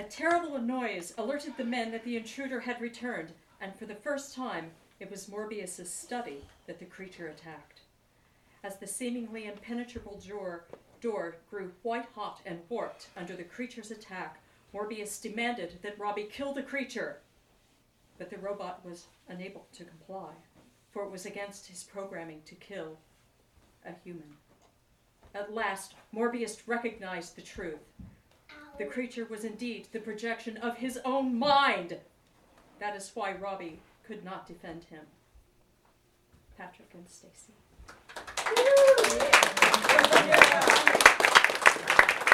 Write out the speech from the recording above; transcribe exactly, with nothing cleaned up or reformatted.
terrible noise alerted the men that the intruder had returned, and for the first time, it was Morbius's study that the creature attacked. As the seemingly impenetrable door, door grew white-hot and warped under the creature's attack, Morbius demanded that Robbie kill the creature. But the robot was unable to comply, for it was against his programming to kill a human. At last, Morbius recognized the truth. The creature was indeed the projection of his own mind. That is why Robbie could not defend him. Patrick and Stacy.